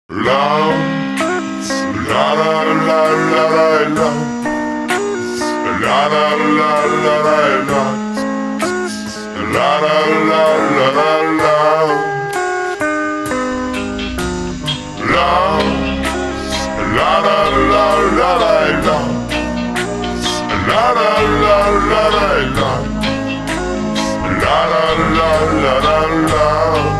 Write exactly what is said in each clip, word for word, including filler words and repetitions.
Love, la la la la la la, la la la la la la, la la la la la la. Love, la la la la la la, la la la la la la, la la la la la.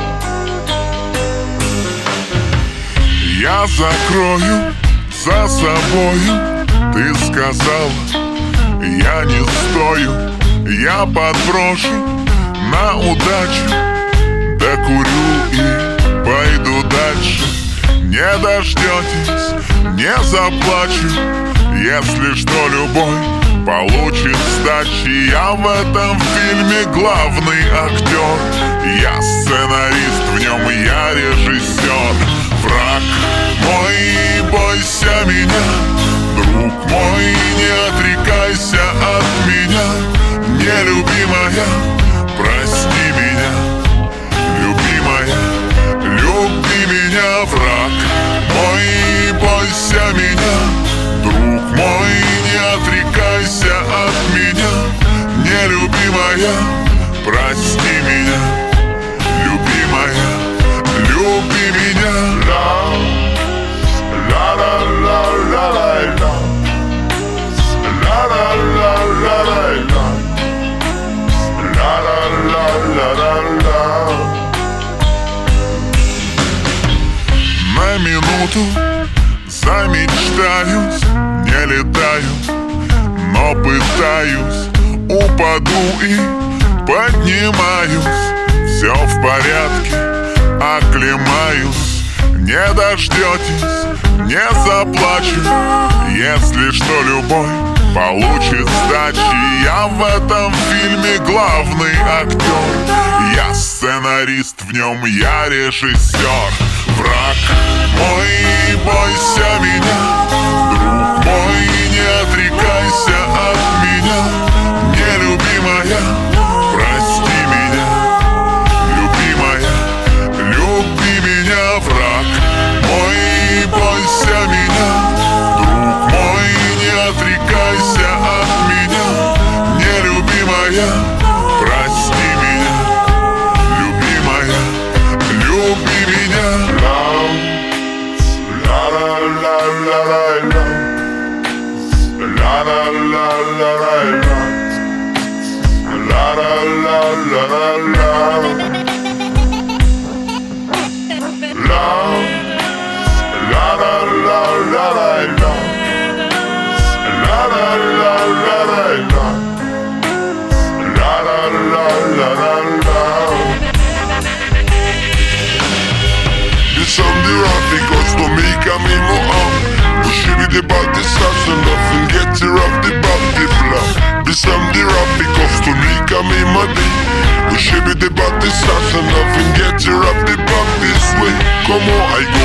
Я закрою за собою, ты сказала, я не стою. Я подброшу на удачу, докурю и пойду дальше. Не дождетесь, не заплачу, если что, любовь получит сдачи. Я в этом фильме главный актер, я сценарист, в нем я режиссер. Враг мой, бойся меня, друг мой, не отрекайся от меня. Нелюбимая, прости меня, любимая, люби меня. Враг мой, бойся меня, друг мой, не отрекайся от меня. Нелюбимая, прости меня, любимая, люби меня. La la la la la la, la la la la la la, la la la la la la. На минуту замечтаюсь, не летаю, но пытаюсь. Упаду и поднимаюсь, все в порядке, оклемаюсь. Не дождетесь, не заплачу, если что, любовь получит сдачи. Я в этом фильме главный актер, я сценарист, в нем я режиссер. Враг мой, бойся меня, друг мой, не отрекайся от меня. Нелюбимая, прости меня, любимая, люби меня. Враг мой, бойся меня, друг мой, не отрекайся от меня. Нелюбимая, прости меня, любимая, люби меня. La la la la la la, la la la la la la, la la la la la la. Love, la la la la la la, la la la la la la, la la la la la la. Descendere costo mica mimo am. Uscivi de batti stassi nothing get you off the body block. Descendere costo mica mimo di. Uscivi de batti stassi nothing get you off the body swing. Come on, I go